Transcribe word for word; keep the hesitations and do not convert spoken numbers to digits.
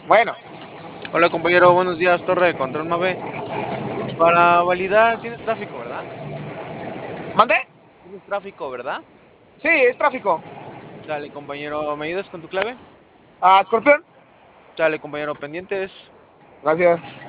Bueno, Hola compañero, buenos días, Torre de Control Mave. Para validar, tienes tráfico, ¿verdad? ¿mandé? Tienes tráfico, ¿verdad? Sí, es tráfico. Dale, compañero, ¿me ayudas con tu clave? Ah, escorpión. Dale, compañero, pendientes. Gracias.